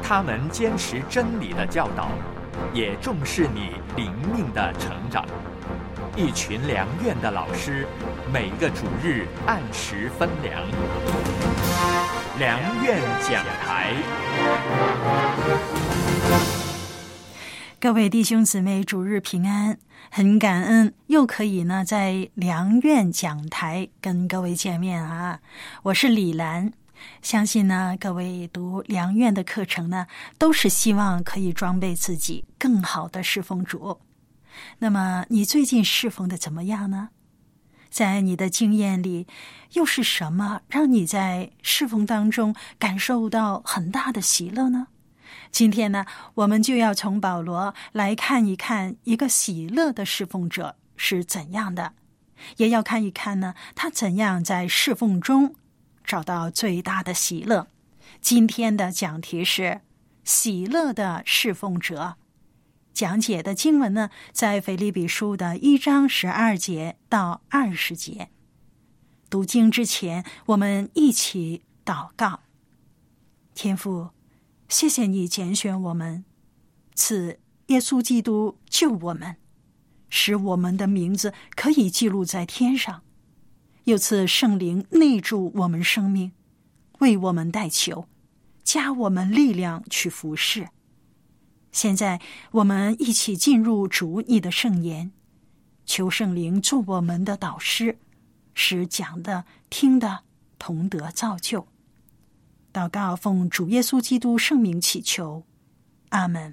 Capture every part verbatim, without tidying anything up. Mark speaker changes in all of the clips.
Speaker 1: 他们坚持真理的教导，也重视你灵命的成长。一群良院的老师，每个主日按时分粮。良院讲台。
Speaker 2: 各位弟兄姊妹，主日平安！很感恩又可以呢在良院讲台跟各位见面啊！我是李兰，相信呢各位读良院的课程呢，都是希望可以装备自己更好的侍奉主。那么你最近侍奉的怎么样呢？在你的经验里，又是什么让你在侍奉当中感受到很大的喜乐呢？今天呢，我们就要从保罗来看一看一个喜乐的侍奉者是怎样的，也要看一看呢，他怎样在侍奉中找到最大的喜乐。今天的讲题是喜乐的侍奉者。讲解的经文呢，在腓立比书的一章十二节到二十节。读经之前，我们一起祷告。天父，谢谢你拣选我们，赐耶稣基督救我们，使我们的名字可以记录在天上，又赐圣灵内住我们生命，为我们代求，加我们力量去服侍。现在我们一起进入主你的圣言，求圣灵做我们的导师，使讲的听的同得造就。祷告奉主耶稣基督圣名祈求，阿们。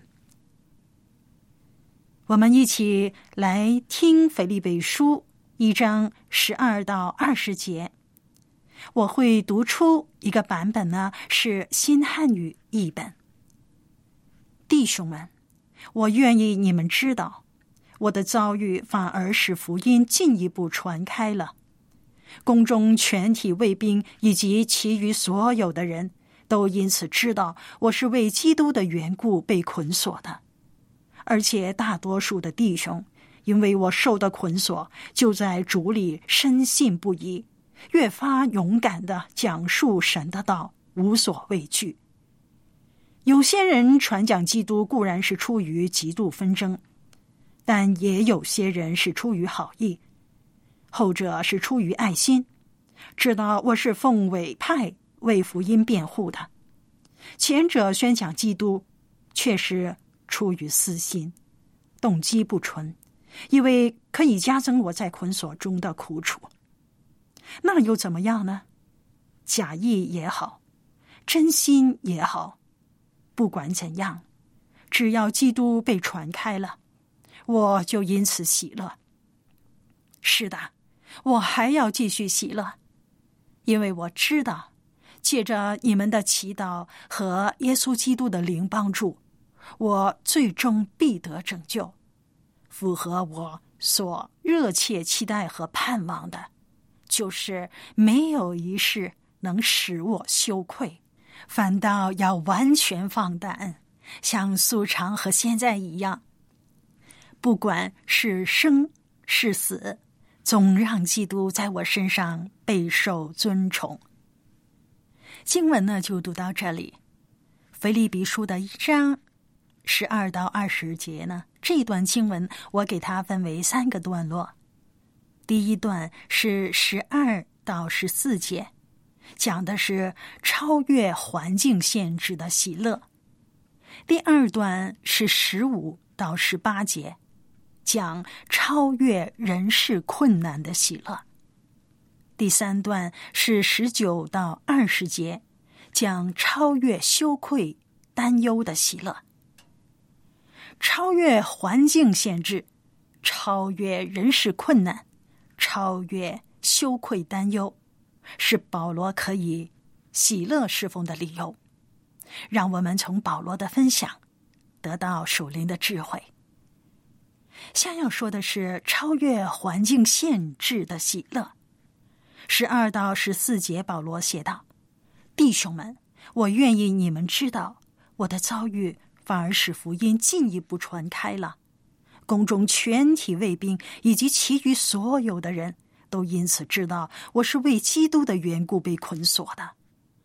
Speaker 2: 我们一起来听腓立比书一章十二到二十节。我会读出一个版本呢，是新汉语译本。弟兄们，我愿意你们知道，我的遭遇反而使福音进一步传开了。宫中全体卫兵以及其余所有的人都因此知道我是为基督的缘故被捆锁的，而且大多数的弟兄因为我受的捆锁，就在主里深信不疑，越发勇敢地讲述神的道，无所畏惧。有些人传讲基督固然是出于嫉妒纷争，但也有些人是出于好意，后者是出于爱心，知道我是奉委派为福音辩护的；前者宣讲基督，却是出于私心，动机不纯，以为可以加增我在捆锁中的苦楚。那又怎么样呢？假意也好，真心也好，不管怎样，只要基督被传开了，我就因此喜乐。是的，我还要继续喜乐，因为我知道借着你们的祈祷和耶稣基督的灵帮助，我最终必得拯救。符合我所热切期待和盼望的，就是没有一事能使我羞愧，反倒要完全放胆，像素常和现在一样，不管是生是死，总让基督在我身上备受尊崇。经文呢就读到这里。腓立比书的一章十二到二十节呢，这一段经文我给它分为三个段落。第一段是十二到十四节，讲的是超越环境限制的喜乐。第二段是十五到十八节，讲超越人事困难的喜乐。第三段是十九到二十节，讲超越羞愧担忧的喜乐。超越环境限制，超越人事困难，超越羞愧担忧，是保罗可以喜乐侍奉的理由。让我们从保罗的分享得到属灵的智慧。下要说的是超越环境限制的喜乐。十二到十四节，保罗写道：弟兄们，我愿意你们知道，我的遭遇反而使福音进一步传开了。宫中全体卫兵以及其余所有的人都因此知道我是为基督的缘故被捆锁的，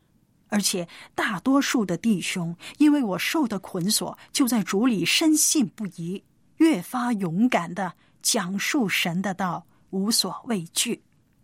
Speaker 2: 而且大多数的弟兄因为我受的捆锁，就在主里深信不疑，越发勇敢地讲述神的道，无所畏惧。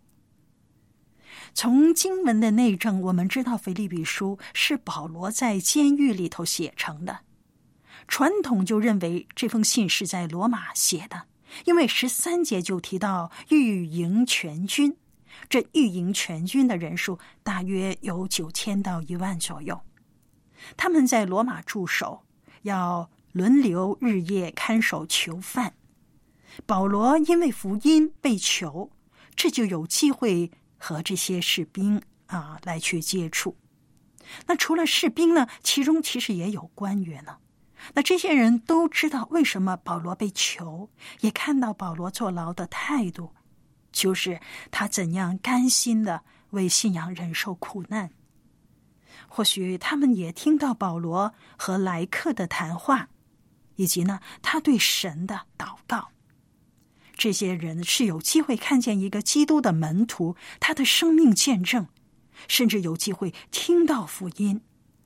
Speaker 2: 从经文的内证，我们知道腓立比书是保罗在监狱里头写成的。传统就认为这封信是在罗马写的，因为十三节就提到御营全军，这御营全军的人数大约有九千到一万左右。他们在罗马驻守，要轮流日夜看守囚犯。保罗因为福音被囚，这就有机会和这些士兵啊来去接触。那除了士兵呢，其中其实也有官员呢。那这些人都知道为什么保罗被囚，也看到保罗坐牢的态度，就是他怎样甘心的为信仰忍受苦难。或许他们也听到保罗和来客的谈话，以及呢他对神的祷告。这些人是有机会看见一个基督的门徒，他的生命见证，甚至有机会听到福音。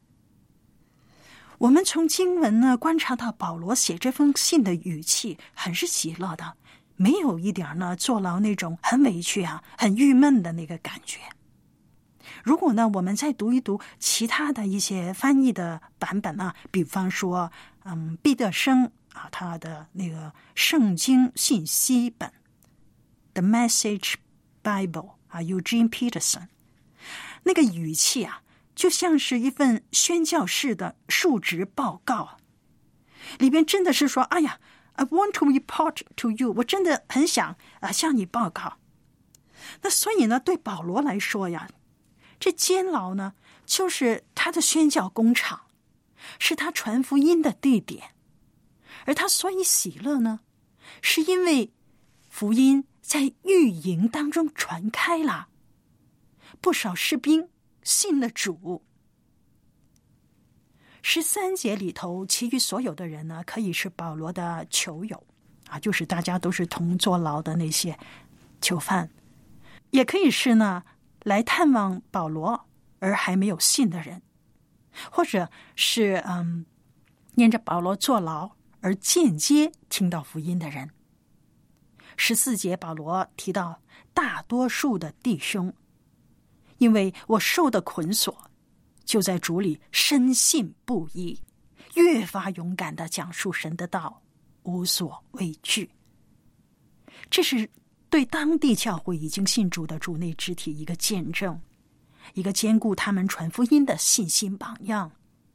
Speaker 2: 我们从经文呢观察到保罗写这封信的语气很是喜乐的，没有一点呢坐牢那种很委屈啊、很郁闷的那个感觉。如果呢我们再读一读其他的一些翻译的版本啊，比方说嗯毕德生啊他的那个圣经信息本 The Message Bible 啊 Eugene Peterson， 那个语气啊就像是一份宣教士的述职报告，里边真的是说，哎呀 I want to report to you， 我真的很想啊向你报告。那所以呢对保罗来说呀，这监牢呢就是他的宣教工厂，是他传福音的地点。而他所以喜乐呢，是因为福音在御营当中传开了，不少士兵信了主。十三节里头，其余所有的人呢，可以是保罗的囚友啊，就是大家都是同坐牢的那些囚犯，也可以是呢来探望保罗而还没有信的人，或者是嗯念着保罗坐牢而间接听到福音的人。十四节保罗提到大多数的弟兄，因为我受的捆锁，就在主里深信不疑，越发勇敢地讲述神的道，无所畏惧。这是对当地教会已经信主的主内肢体一个见证，一个兼顾他们传福音的信心榜样。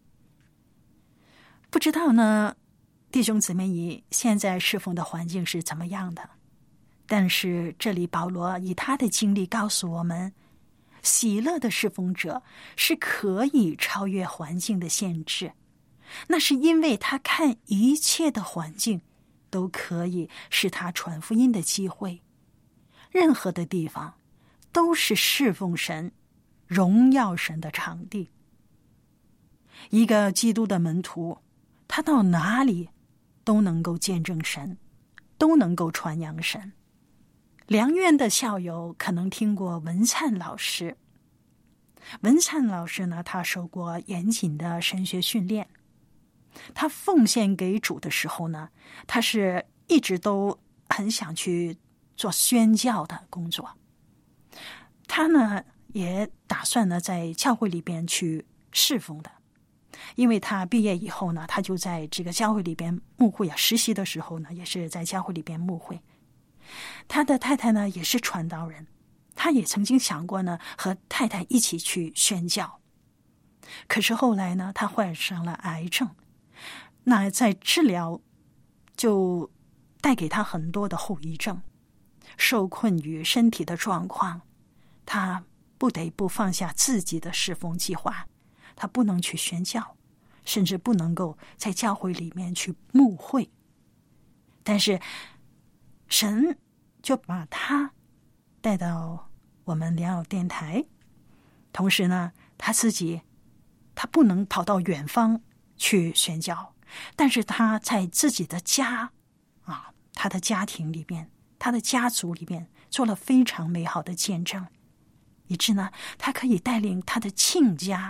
Speaker 2: 不知道呢弟兄姊妹，你现在侍奉的环境是怎么样的？但是这里保罗以他的经历告诉我们，喜乐的侍奉者是可以超越环境的限制，那是因为他看一切的环境都可以是他传福音的机会，任何的地方都是侍奉神、荣耀神的场地。一个基督的门徒，他到哪里都能够见证神，都能够传扬神。良苑的校友可能听过文灿老师，文灿老师呢，他受过严谨的神学训练，他奉献给主的时候呢，他是一直都很想去做宣教的工作。他呢也打算呢在教会里边去侍奉的，因为他毕业以后呢，他就在这个教会里边牧会啊，实习的时候呢也是在教会里边牧会。他的太太呢也是传道人，他也曾经想过呢和太太一起去宣教。可是后来呢他患上了癌症，那在治疗就带给他很多的后遗症，受困于身体的状况，他不得不放下自己的侍奉计划，他不能去宣教，甚至不能够在教会里面去牧会。但是神就把他带到我们良友电台，同时呢他自己他不能跑到远方去宣教，但是他在自己的家啊，他的家庭里边，他的家族里边做了非常美好的见证，以致呢他可以带领他的亲家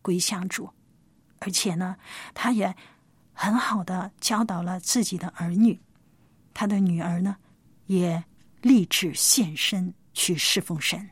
Speaker 2: 归向主，而且呢，他也很好的教导了自己的儿女，他的女儿呢也立志献身去侍奉神。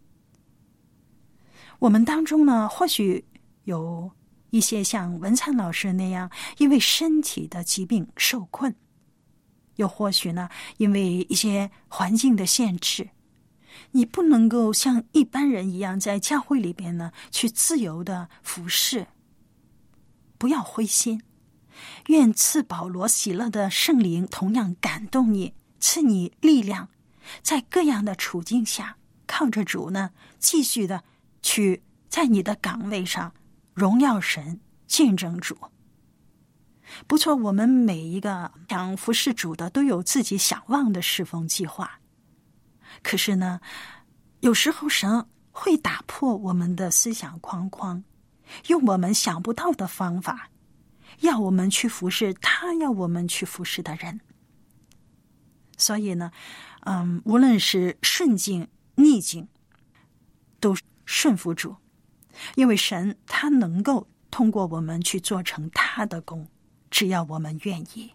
Speaker 2: 我们当中呢，或许有一些像文灿老师那样因为身体的疾病受困，又或许呢因为一些环境的限制，你不能够像一般人一样在教会里边呢去自由的服侍。不要灰心，愿赐保罗喜乐的圣灵同样感动你，赐你力量，在各样的处境下靠着主呢继续的去在你的岗位上荣耀神，见证主。不错，我们每一个想服侍主的都有自己想望的侍奉计划，可是呢，有时候神会打破我们的思想框框，用我们想不到的方法，要我们去服侍他要我们去服侍的人。所以呢，嗯，无论是顺境逆境，都顺服主，因为神他能够通过我们去做成他的功，只要我们愿意。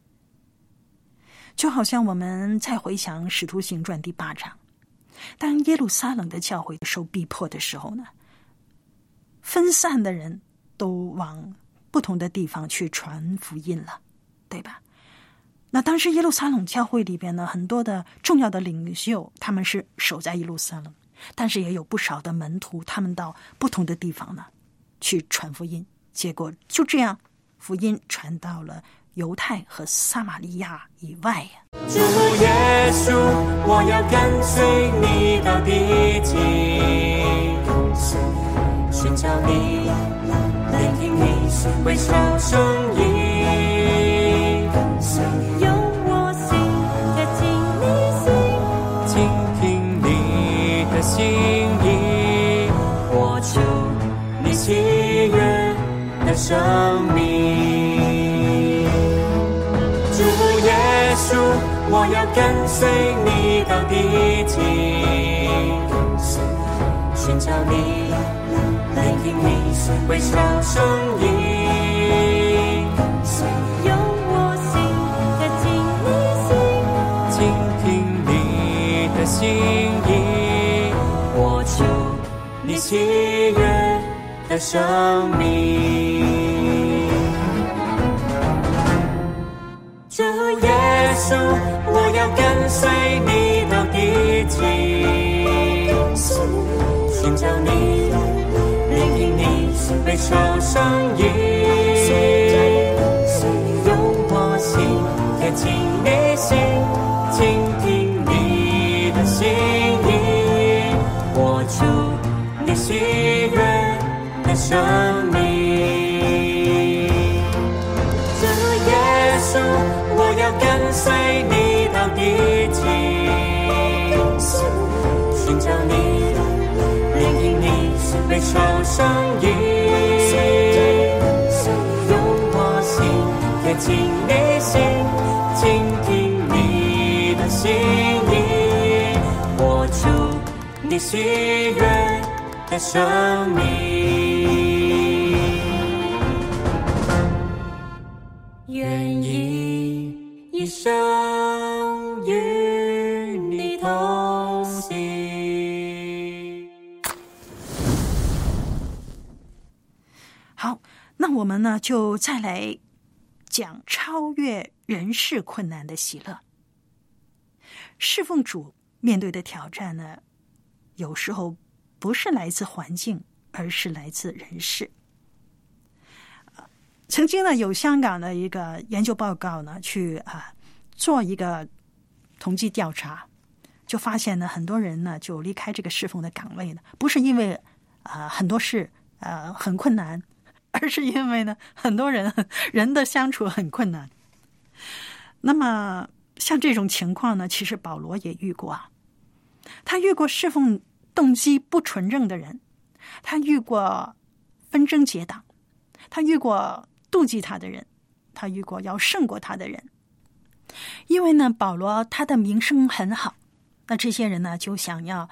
Speaker 2: 就好像我们再回想《使徒行传》第八章，当耶路撒冷的教会受逼迫的时候呢，分散的人都往不同的地方去传福音了，对吧？那当时耶路撒冷教会里边呢，很多的重要的领袖他们是守在耶路撒冷，但是也有不少的门徒他们到不同的地方呢去传福音，结果就这样福音传到了犹太和撒玛利亚以外呀。
Speaker 3: 主耶稣，我要跟随你到地极，寻找你，聆听你微笑声音，用我心贴近你心，倾听你的心意，活出你喜悦的生命。主耶稣，我要跟随你到地极，寻找你，聆听你微笑声音，用我心贴近你心，倾听你的心意，活出你喜悦的生命。主耶稣，我要跟随你到地极，寻找你，聆听你微笑声音，用我心贴近你心，倾听你的心意，活出你喜悦的生命。主耶稣，我要跟随你到地极，寻找你，聆听你微笑声音，用我心贴近你心，倾听你的心意，活出你喜悦的生命。愿意一生与你同行。
Speaker 2: 好，那我们呢就再来讲超越人世困难的喜乐。侍奉主面对的挑战呢，有时候不是来自环境，而是来自人事。曾经呢，有香港的一个研究报告呢，去啊做一个统计调查，就发现呢，很多人呢就离开这个侍奉的岗位呢，不是因为啊、呃、很多事呃很困难，而是因为呢很多人人的相处很困难。那么像这种情况呢，其实保罗也遇过啊，他遇过侍奉动机不纯正的人，他遇过纷争结党，他遇过妒忌他的人，他遇过要胜过他的人。因为呢，保罗他的名声很好，那这些人呢就想要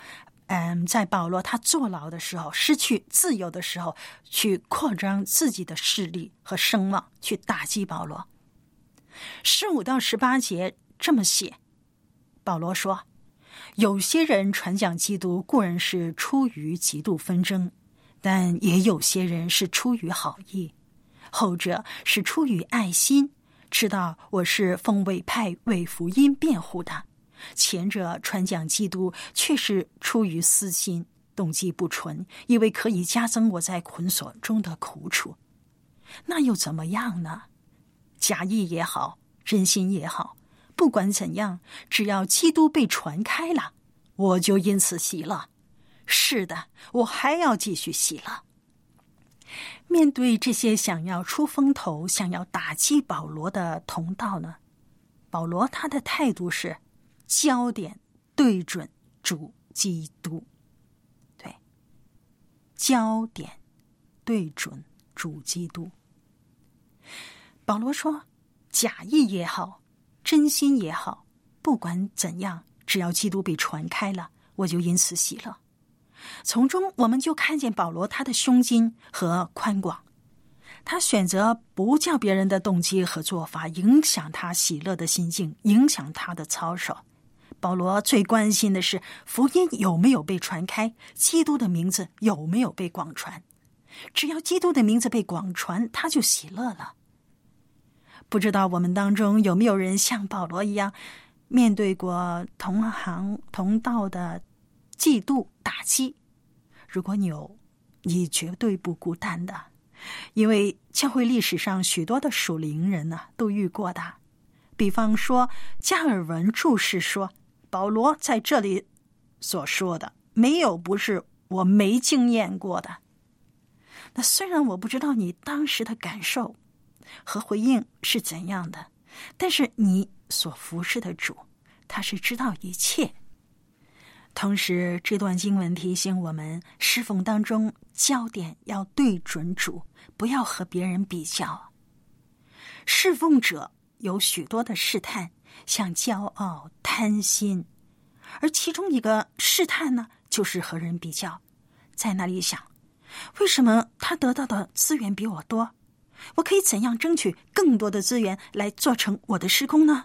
Speaker 2: 嗯，在保罗他坐牢的时候，失去自由的时候，去扩张自己的势力和声望，去打击保罗。十五到十八节这么写，保罗说，有些人传讲基督固然是出于嫉妒纷争，但也有些人是出于好意，后者是出于爱心，知道我是奉委派为福音辩护的，前者传讲基督却是出于私心，动机不纯，以为可以加增我在捆锁中的苦楚。那又怎么样呢？假意也好，真心也好，不管怎样，只要基督被传开了，我就因此喜乐。是的，我还要继续喜乐。面对这些想要出风头、想要打击保罗的同道呢，保罗他的态度是焦点对准主基督。对，焦点对准主基督。保罗说，假意也好，真心也好，不管怎样，只要基督被传开了，我就因此喜乐。从中我们就看见保罗他的胸襟和宽广，他选择不叫别人的动机和做法影响他喜乐的心境，影响他的操守。保罗最关心的是福音有没有被传开，基督的名字有没有被广传。只要基督的名字被广传，他就喜乐了。不知道我们当中有没有人像保罗一样，面对过同行同道的嫉妒打击？如果你有，你绝对不孤单的，因为教会历史上许多的属灵人呢、啊、都遇过的。比方说加尔文注释说，保罗在这里所说的没有不是我没经验过的。那虽然我不知道你当时的感受和回应是怎样的，但是你所服侍的主，他是知道一切。同时这段经文提醒我们，侍奉当中焦点要对准主，不要和别人比较。侍奉者有许多的试探，像骄傲、贪心，而其中一个试探呢，就是和人比较，在那里想，为什么他得到的资源比我多？我可以怎样争取更多的资源来做成我的事工呢？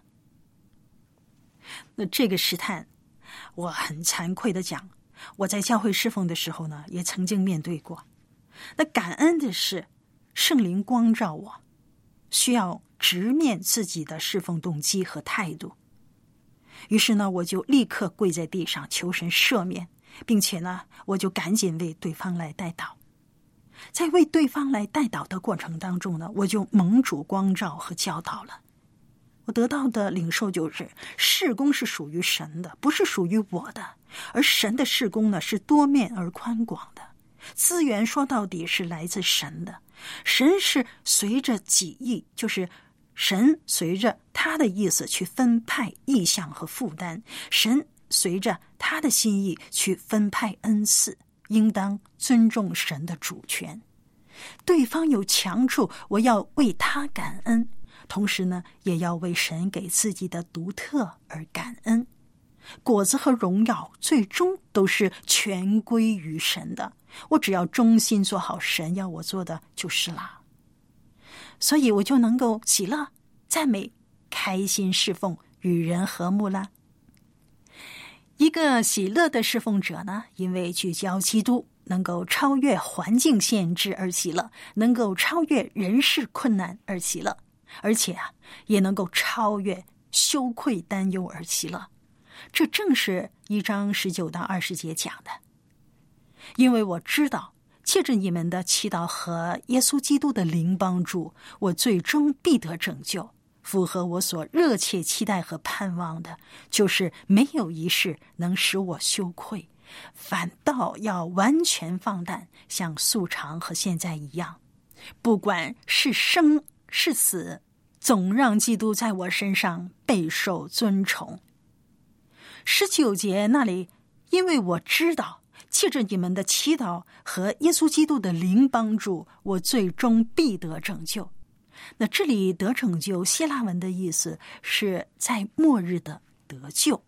Speaker 2: 那这个试探，我很惭愧的讲，我在教会侍奉的时候呢，也曾经面对过。那感恩的是，圣灵光照我，需要直面自己的侍奉动机和态度。于是呢，我就立刻跪在地上求神赦免，并且呢，我就赶紧为对方来代祷。在为对方来代祷的过程当中呢，我就蒙主光照和教导了。我得到的领受就是，事工是属于神的，不是属于我的。而神的事工呢，是多面而宽广的，资源说到底是来自神的。神是随着己意，就是神随着他的意思去分派意向和负担，神随着他的心意去分派恩赐，应当尊重神的主权。对方有强处，我要为他感恩，同时呢，也要为神给自己的独特而感恩。果子和荣耀最终都是全归于神的，我只要忠心做好神要我做的就是啦。所以我就能够喜乐、赞美、开心侍奉，与人和睦啦。一个喜乐的侍奉者呢，因为聚焦基督，能够超越环境限制而喜乐，能够超越人事困难而喜乐，而且啊，也能够超越羞愧担忧而喜乐。这正是一章十九到二十节讲的。因为我知道，借着你们的祈祷和耶稣基督的灵帮助，我最终必得拯救。符合我所热切期待和盼望的，就是没有一事能使我羞愧，反倒要完全放胆，像素常和现在一样。不管是生是死，总让基督在我身上备受尊崇。十九节那里，因为我知道借着你们的祈祷和耶稣基督的灵帮助，我最终必得拯救。那这里得拯救，希腊文的意思是在末日的得救，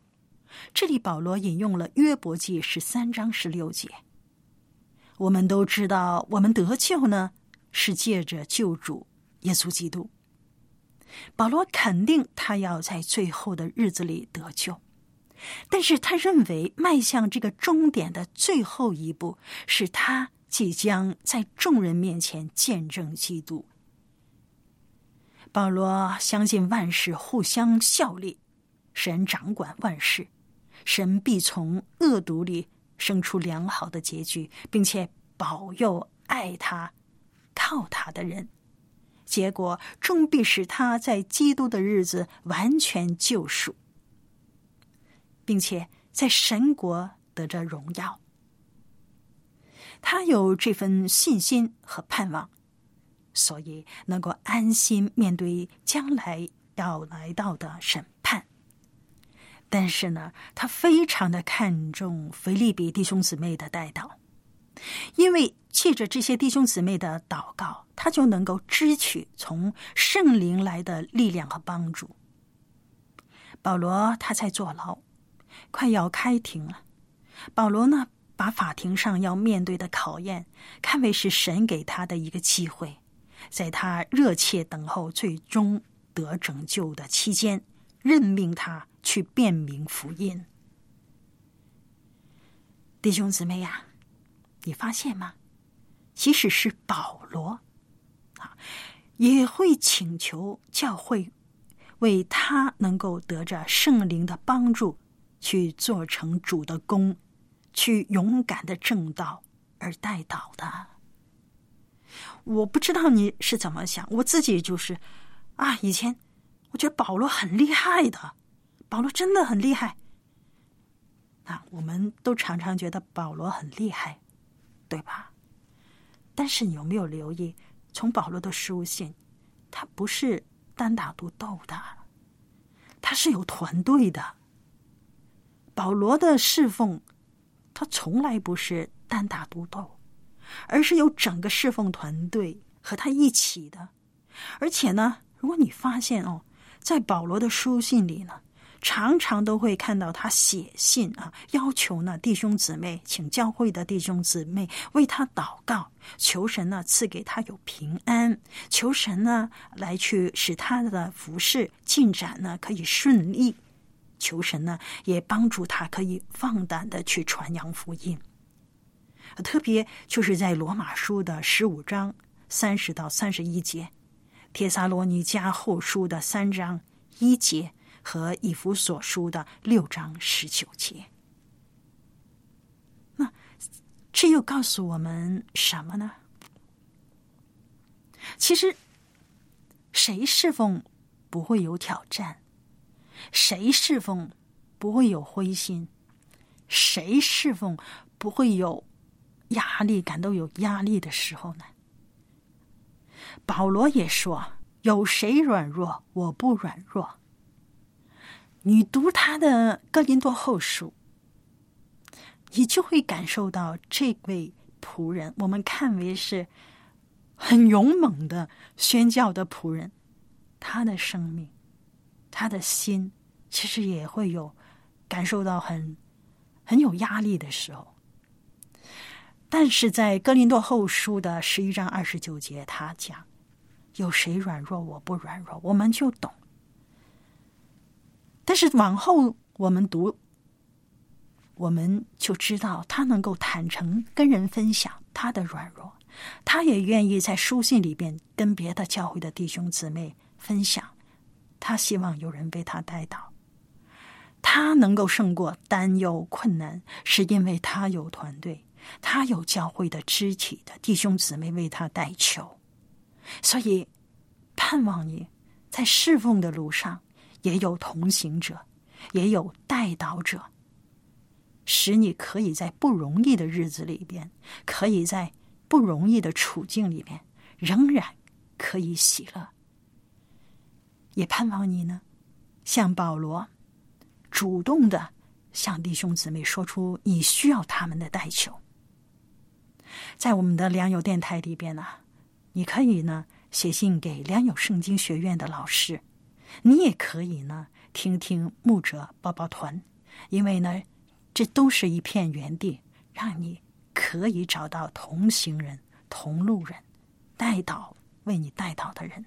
Speaker 2: 这里保罗引用了约伯记十三章十六节。我们都知道，我们得救呢，是借着救主耶稣基督。保罗肯定他要在最后的日子里得救，但是他认为迈向这个终点的最后一步，是他即将在众人面前见证基督。保罗相信万事互相效力，神掌管万事，神必从恶毒里生出良好的结局，并且保佑爱他靠他的人，结果终必使他在基督的日子完全救赎，并且在神国得着荣耀。他有这份信心和盼望，所以能够安心面对将来要来到的审判。但是呢，他非常的看重腓立比弟兄姊妹的代祷，因为借着这些弟兄姊妹的祷告，他就能够支取从圣灵来的力量和帮助。保罗他在坐牢，快要开庭了。保罗呢，把法庭上要面对的考验看为是神给他的一个机会，在他热切等候最终得拯救的期间，任命他去辨明福音。弟兄姊妹呀、啊，你发现吗？即使是保罗啊，也会请求教会为他能够得着圣灵的帮助，去做成主的工，去勇敢的正道而代祷的。我不知道你是怎么想，我自己就是啊，以前我觉得保罗很厉害的，保罗真的很厉害。啊，我们都常常觉得保罗很厉害，对吧？但是你有没有留意，从保罗的书信，他不是单打独斗的，他是有团队的。保罗的侍奉，他从来不是单打独斗，而是有整个侍奉团队和他一起的。而且呢，如果你发现哦，在保罗的书信里呢，常常都会看到他写信啊，要求呢弟兄姊妹，请教会的弟兄姊妹为他祷告，求神呢赐给他有平安，求神呢来去使他的服事进展呢可以顺利，求神呢也帮助他可以放胆的去传扬福音。特别就是在罗马书的十五章三十到三十一节，帖撒罗尼迦后书的三章一节和以弗所书的六章十九节。那这又告诉我们什么呢？其实谁侍奉不会有挑战？谁侍奉不会有灰心？谁侍奉不会有压力，感到有压力的时候呢？保罗也说，有谁软弱，我不软弱。你读他的哥林多后书，你就会感受到这位仆人，我们看为是很勇猛的宣教的仆人，他的生命，他的心其实也会有感受到很很有压力的时候。但是在哥林多后书的十一章二十九节，他讲有谁软弱，我不软弱，我们就懂。但是往后我们读，我们就知道他能够坦诚跟人分享他的软弱，他也愿意在书信里边跟别的教会的弟兄姊妹分享，他希望有人为他代祷。他能够胜过担忧困难，是因为他有团队，他有教会的肢体的弟兄姊妹为他代求。所以盼望你在侍奉的路上也有同行者，也有代祷者，使你可以在不容易的日子里边，可以在不容易的处境里边，仍然可以喜乐。也盼望你呢，像保罗主动的向弟兄姊妹说出你需要他们的代求。在我们的良友电台里边呢，你可以呢写信给良友圣经学院的老师，你也可以呢听听牧者抱抱团， 因为呢，这都是一片原地，让你可以找到同行人、同路人，带祷为你带祷的人。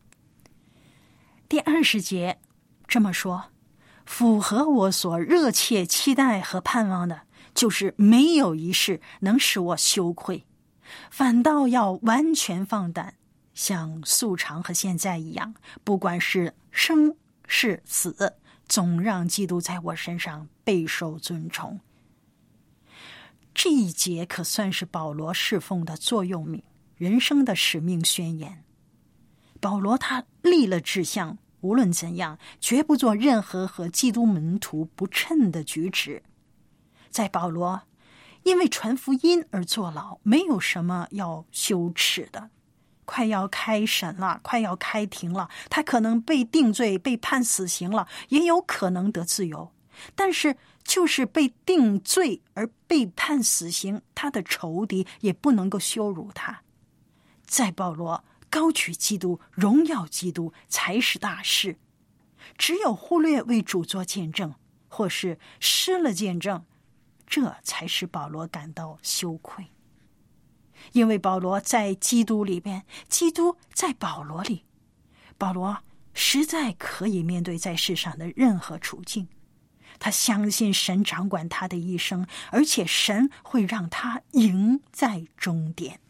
Speaker 2: 第二十节这么说，符合我所热切期待和盼望的，就是没有一事能使我羞愧，反倒要完全放胆，像素常和现在一样，不管是生是死，总让基督在我身上备受尊崇。这一节可算是保罗侍奉的座右铭，人生的使命宣言。保罗他立了志向，无论怎样，绝不做任何和基督门徒不称的举止。在保罗，因为传福音而坐牢，没有什么要羞耻的。快要开审了，快要开庭了，他可能被定罪，被判死刑了，也有可能得自由。但是就是被定罪而被判死刑，他的仇敌也不能够羞辱他。在保罗，高举基督、荣耀基督才是大事。只有忽略为主做见证，或是失了见证，这才使保罗感到羞愧。因为保罗在基督里边，基督在保罗里，保罗实在可以面对在世上的任何处境。他相信神掌管他的一生，而且神会让他赢在终点。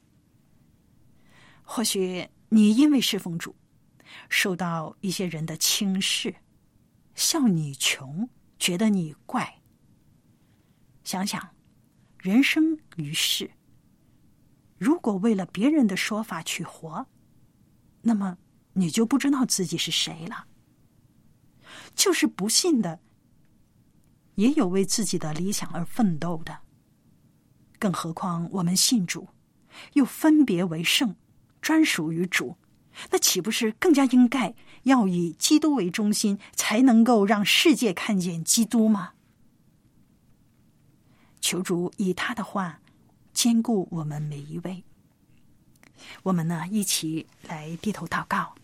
Speaker 2: 或许你因为侍奉主，受到一些人的轻视，笑你穷，觉得你怪。想想，人生于世，如果为了别人的说法去活，那么你就不知道自己是谁了。就是不信的，也有为自己的理想而奋斗的。更何况我们信主，又分别为圣，专属于主，那岂不是更加应该要以基督为中心，才能够让世界看见基督吗？求主以他的话坚固我们每一位。我们呢，一起来低头祷告。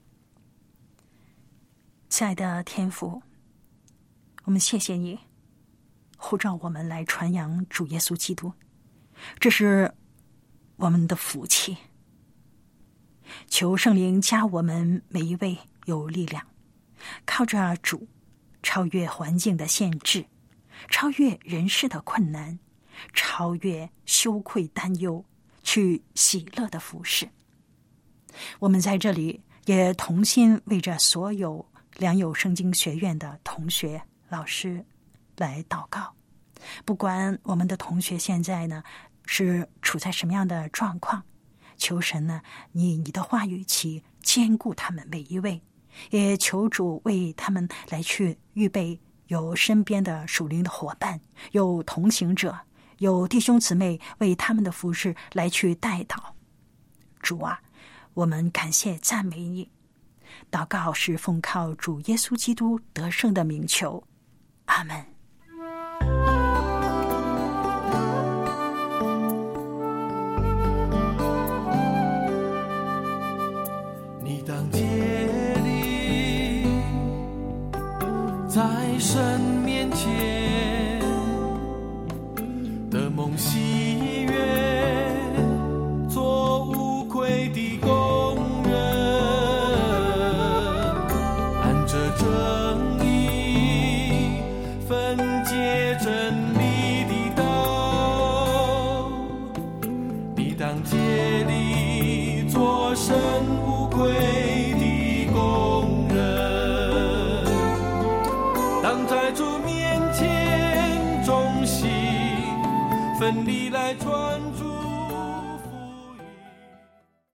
Speaker 2: 亲爱的天父，我们谢谢你呼召我们来传扬主耶稣基督，这是我们的福气。求圣灵加我们每一位有力量，靠着主超越环境的限制，超越人世的困难，超越羞愧担忧，去喜乐的服侍。我们在这里也同心为着所有良友圣经学院的同学老师来祷告。不管我们的同学现在呢是处在什么样的状况，求神呢以你的话语去坚固他们每一位，也求主为他们来去预备有身边的属灵的伙伴，有同行者，有弟兄姊妹为他们的服事来去代祷。主啊，我们感谢赞美你。祷告是奉靠主耶稣基督得胜的名求，阿们。
Speaker 4: 你当竭力在神面前的梦喜悦，做无愧的工人，按着正义分解真理的道。你当竭力做神无愧的工人，当在主面前忠心奋力来传主